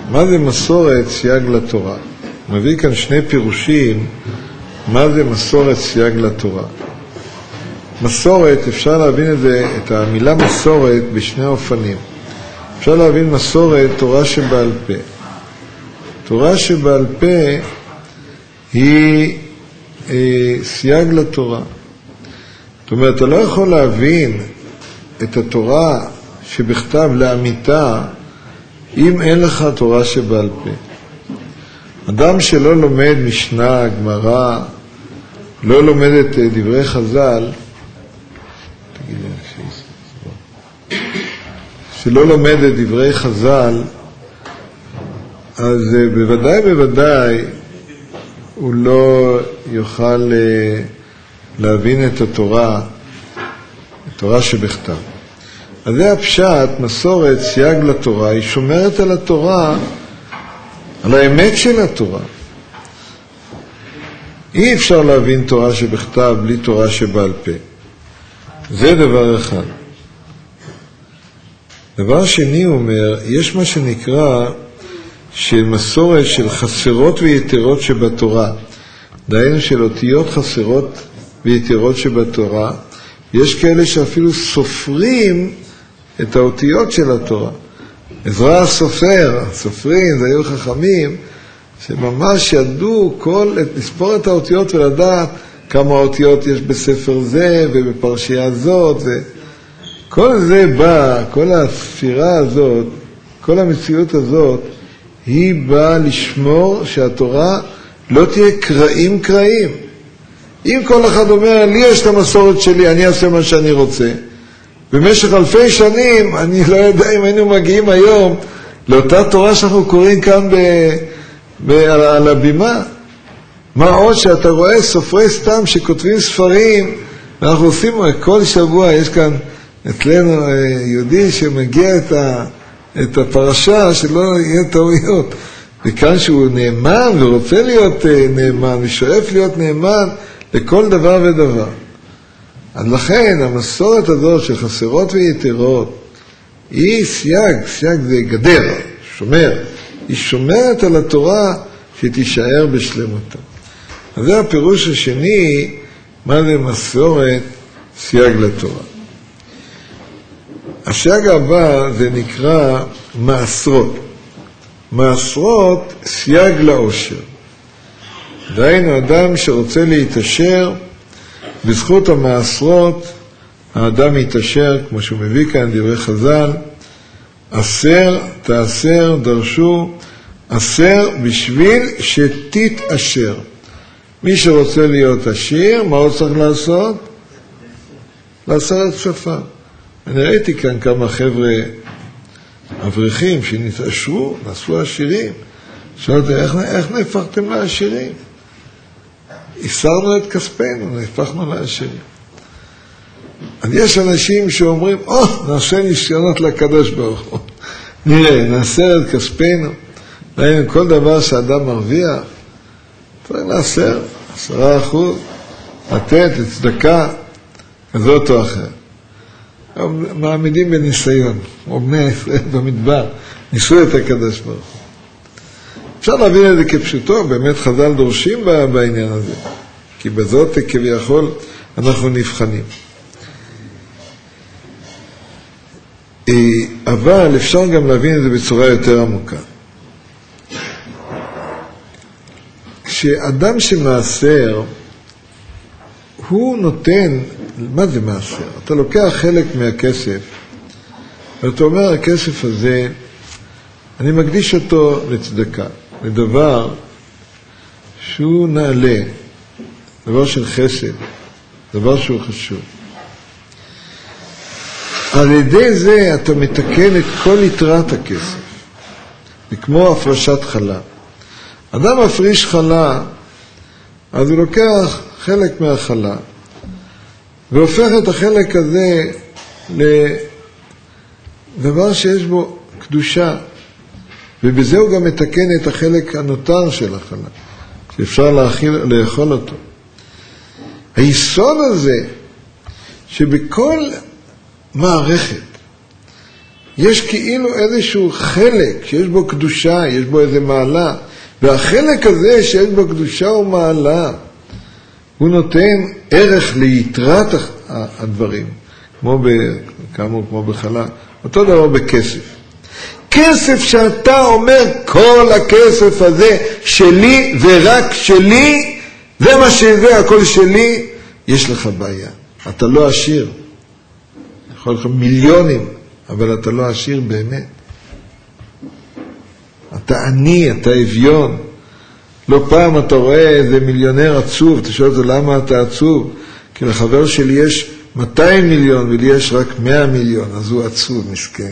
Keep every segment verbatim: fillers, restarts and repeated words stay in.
מה זה מסורת סייג לתורה? מביא כאן שני פירושים, מה זה מסורת סייג לתורה. מסורת, אפשר להבין את זה, את המילה מסורת בשני אופנים. אפשר להבין מסורת, תורה שבעל פה. תורה שבעל פה היא אה, סייג לתורה. זאת אומרת, אתה לא יכול להבין את התורה שבכתב לאמיתה אם אין לך תורה שבעל פה. אדם שלא לומד משנה, גמרא, לא לומד את דברי חז"ל, תגיד לי, שלא לומד את דברי חז"ל, אז בוודאי בוודאי הוא לא יוכל להבין את התורה, התורה שבכתב. אז זה הפשט, מסורת, סייג לתורה, היא שומרת על התורה, על האמת של התורה. אי אפשר להבין תורה שבכתב בלי תורה שבעל פה. זה דבר אחד. דבר שני הוא אומר, יש מה שנקרא של מסורת של חסרות ויתרות שבתורה. דהיינו של אותיות חסרות ויתרות שבתורה. יש כאלה שאפילו סופרים את האותיות של התורה. עזרא הסופר, הסופרים, זה היו חכמים, שממש ידעו כל, לספור את האותיות ולדעת כמה אותיות יש בספר זה ובפרשייה הזאת. כל זה בא, כל הספירה הזאת, כל המציאות הזאת, היא באה לשמור שהתורה לא תהיה קראים קראים. אם כל אחד אומר, לי יש את המסורת שלי, אני אעשה מה שאני רוצה. במשך אלפי שנים, אני לא יודע אם היינו מגיעים היום לאותה תורה שאנחנו קוראים כאן ב, ב, על, על הבימה. מה עוד שאתה רואה סופרי סתם שכותבים ספרים, ואנחנו עושים כל שבוע, יש כאן אצלנו יהודי שמגיע את, ה, את הפרשה שלא יהיה טעויות. וכאן שהוא נאמן ורוצה להיות נאמן ושואף להיות נאמן לכל דבר ודבר. אז לכן המסורת הזאת של חסרות ויתרות היא סייג, סייג זה גדר, שומר. היא שומרת על התורה שתישאר בשלמותה. אז זה הפירוש השני, מה זה מסורת סייג לתורה. הסייג הבא זה נקרא מעשרות. מעשרות סייג לאושר. דהיינו אדם שרוצה להתעשר, בזכות המעשרות האדם יתעשר, כמו שהוא מביא כאן דברי חז"ל, עשר, תעשר, דרשו, עשר בשביל שתתעשר. מי שרוצה להיות עשיר, מה הוא צריך לעשות? לעשרת שפר. אני ראיתי כאן כמה חבר'ה אברכים שנתעשרו, נעשו עשירים. שאלתי, איך, איך נהפכתם לעשירים? הסרנו את כספנו, נהפכנו לעשירים. אז יש אנשים שאומרים, או, oh, נעשה ניסיונות לקדוש ברוך הוא. נראה, נעשה את כספנו. ראינו, כל דבר שאדם מרוויח, צריך לעשר, עשרה אחוז, לתת, לצדקה, כזאת או אחרת. מעמידים בניסיון, או בני ישראל במדבר, ניסו את הקדוש ברוך הוא. אפשר להבין את זה כפשוטו, באמת חז"ל דורשים בעניין הזה, כי בזאת כביכול אנחנו נבחנים. אבל אפשר גם להבין את זה בצורה יותר עמוקה. כשאדם שמעשר, הוא נותן, מה זה מעשר? אתה לוקח חלק מהכסף, ואתה אומר, הכסף הזה, אני מקדיש אותו לצדקה, לדבר שהוא נעלה, דבר של חסד, דבר שהוא חשוב. על ידי זה אתה מתקן את כל יתרת הכסף, וכמו הפרשת חלה. אדם מפריש חלה, אז הוא לוקח חלק מהחלה, והופך את החלק הזה לדבר שיש בו קדושה, ובזה הוא גם מתקן את החלק הנותר של החלה, שאפשר להאכיל, לאכול אותו. היסוד הזה, שבכל מערכת יש כאילו איזשהו חלק שיש בו קדושה, יש בו איזה מעלה, והחלק הזה שיש בו קדושה ומעלה, הוא נותן ערך ליתרת הדברים, כמו ב, כאמור, כמו בחלה, אותו דבר בכסף. כסף שאתה אומר, כל הכסף הזה שלי ורק שלי, זה מה שזה, הכל שלי, יש לך בעיה. אתה לא עשיר. יכול לך מיליונים, אבל אתה לא עשיר באמת. אתה עני, אתה אביון. לא פעם אתה רואה איזה מיליונר עצוב, אתה שואל אותו למה אתה עצוב? כי לחבר שלי יש מאתיים מיליון ולי יש רק מאה מיליון, אז הוא עצוב, מסכן.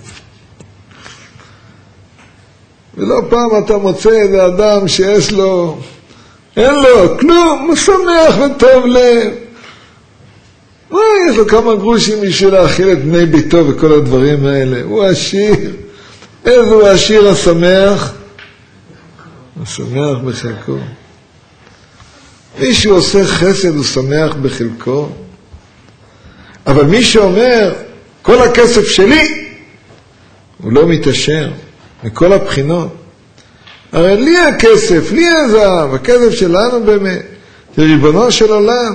ולא פעם אתה מוצא איזה אדם שיש לו, אין לו כלום, הוא שמח וטוב לב. מה, יש לו כמה גרושים בשביל להאכיל את בני ביתו וכל הדברים האלה. הוא עשיר. איזה הוא עשיר השמח? הוא שמח בחלקו. מי שעושה חסד הוא שמח בחלקו. אבל מי שאומר, כל הכסף שלי, הוא לא מתעשר. מכל הבחינות. הרי לי הכסף, לי הזהב, הכסף שלנו באמת, זה ריבונו של עולם.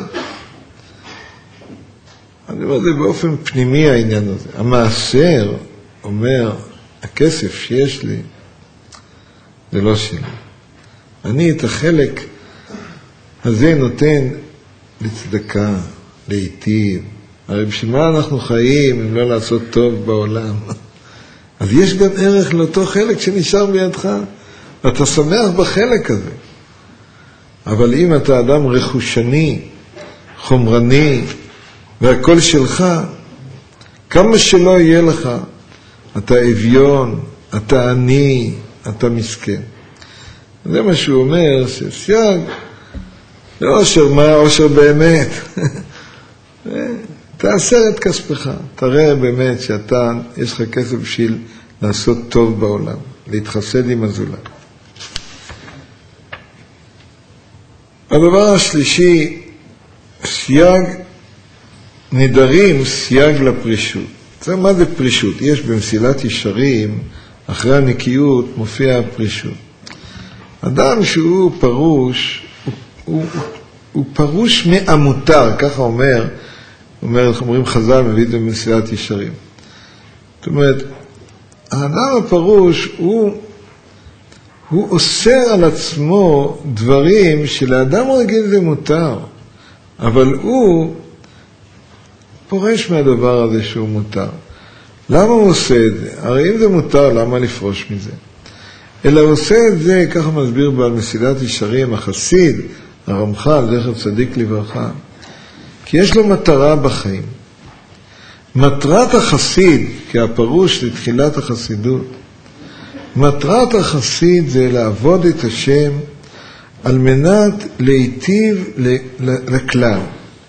אני אומר, זה באופן פנימי העניין הזה. המעשר אומר, הכסף שיש לי, זה לא שלי. אני את החלק הזה נותן לצדקה, להיטיב. הרי בשביל מה אנחנו חיים אם לא לעשות טוב בעולם? אז יש גם ערך לאותו חלק שנשאר בידך. אתה שמח בחלק הזה. אבל אם אתה אדם רכושני, חומרני, והכל שלך, כמה שלא יהיה לך, אתה אביון, אתה עני, אתה מסכן. זה מה שהוא אומר, שסייג, לא אושר מה, אושר באמת. תעשר את כספך, תראה באמת שאתה, יש לך כסף בשביל לעשות טוב בעולם, להתחסד עם הזולת. הדבר השלישי, סייג, נדרים סייג לפרישות. זה מה זה פרישות? יש במסילת ישרים, אחרי הנקיות מופיע הפרישות. אדם שהוא פרוש, הוא, הוא, הוא פרוש מהמותר, ככה אומר, אומר, אומרים חז"ל, מביא את זה במסילת ישרים. זאת אומרת, האדם הפרוש הוא, הוא אוסר על עצמו דברים שלאדם רגיל זה מותר, אבל הוא פורש מהדבר הזה שהוא מותר. למה הוא עושה את זה? הרי אם זה מותר, למה לפרוש מזה? אלא הוא עושה את זה, ככה מסביר בעל מסילת ישרים, החסיד, הרמח"ל, זכר צדיק לברכה, כי יש לו מטרה בחיים. מטרת החסיד, כי הפרוש לתחילת החסידות, מטרת החסיד זה לעבוד את השם על מנת להיטיב לכלל,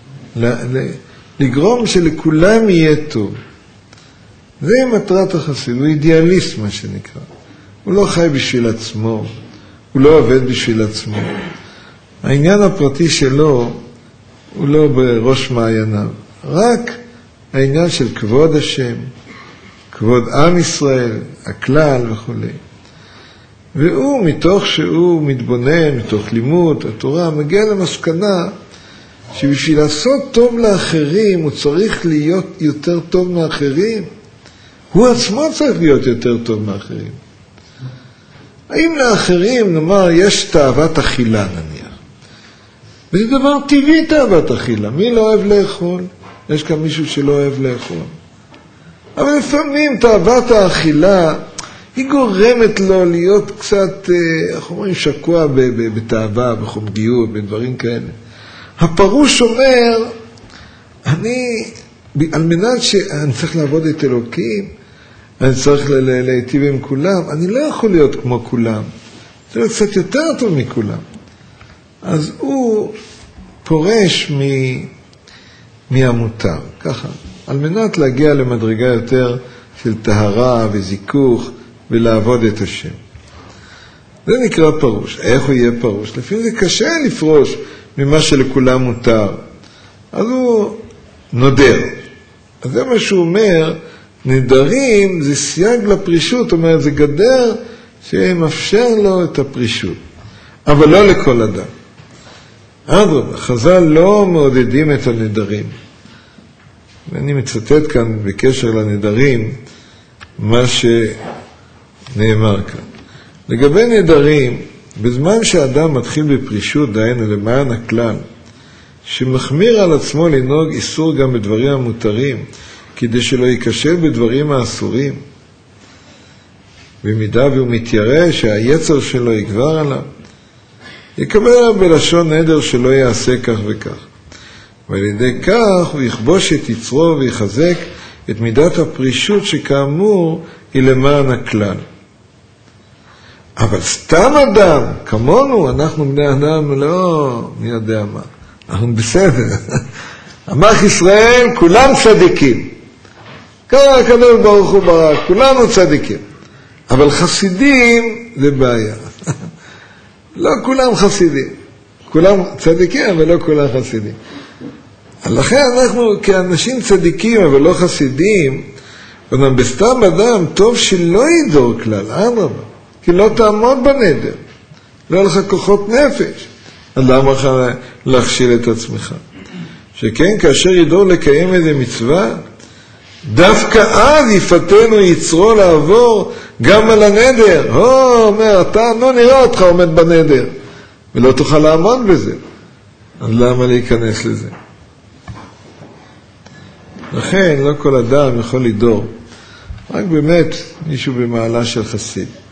לגרום שלכולם יהיה טוב. זה מטרת החסיד, הוא אידיאליסט מה שנקרא. הוא לא חי בשביל עצמו, הוא לא עובד בשביל עצמו. העניין הפרטי שלו הוא לא בראש מעייניו, רק העניין של כבוד השם, כבוד עם ישראל, הכלל וכו'. והוא מתוך שהוא מתבונן, מתוך לימוד התורה, מגיע למסקנה שבשביל לעשות טוב לאחרים הוא צריך להיות יותר טוב מאחרים. הוא עצמו צריך להיות יותר טוב מאחרים. האם לאחרים, נאמר, יש תאוות אכילה נניח? וזה דבר טבעי תאוות אכילה. מי לא אוהב לאכול? יש כאן מישהו שלא אוהב לאכול. אבל לפעמים תאוות האכילה היא גורמת לו להיות קצת, איך אומרים, שקוע בתאווה, בחומגיות, בדברים כאלה. הפרוש אומר, אני, על מנת שאני צריך לעבוד את אלוקים, אני צריך להיטיב עם כולם, אני לא יכול להיות כמו כולם. זה קצת יותר טוב מכולם. אז הוא פורש מ... מהמותר, ככה, על מנת להגיע למדרגה יותר של טהרה וזיכוך ולעבוד את השם. זה נקרא פרוש. איך הוא יהיה פרוש? לפעמים זה קשה לפרוש ממה שלכולם מותר. אז הוא נודר. אז זה מה שהוא אומר, נדרים זה סייג לפרישות, זאת אומרת, זה גדר שמאפשר לו את הפרישות, אבל לא לכל אדם. אדרבה, חז"ל לא מעודדים את הנדרים. ואני מצטט כאן בקשר לנדרים מה שנאמר כאן. לגבי נדרים, בזמן שאדם מתחיל בפרישות, דהיינו למען הכלל, שמחמיר על עצמו לנהוג איסור גם בדברים המותרים, כדי שלא ייכשל בדברים האסורים, במידה והוא מתיירא שהיצר שלו יגבר עליו, יקבל בלשון נדר שלא יעשה כך וכך. ועל ידי כך הוא יכבוש את יצרו ויחזק את מידת הפרישות שכאמור היא למען הכלל. אבל סתם אדם, כמונו, אנחנו בני אדם, לא מי יודע מה, אנחנו בסדר. עמך ישראל, כולם צדיקים. כל הקדוש ברוך הוא ברק, כולנו צדיקים. אבל חסידים זה בעיה. לא כולם חסידים. כולם צדיקים, אבל לא כולם חסידים. לכן אנחנו כאנשים צדיקים, אבל לא חסידים, ואנחנו בסתם אדם, טוב שלא ידור כלל, אדרבה, כי לא תעמוד בנדר. לא לך כוחות נפש. אז למה לך להכשיל את עצמך? שכן, כאשר ידור לקיים איזה מצווה, דווקא אז יפתנו יצרו לעבור גם על הנדר. הו, אומר, אתה לא נראה אותך עומד בנדר, ולא תוכל לעמוד בזה. אז למה להיכנס לזה? לכן, לא כל אדם יכול לדור. רק באמת מישהו במעלה של חסיד.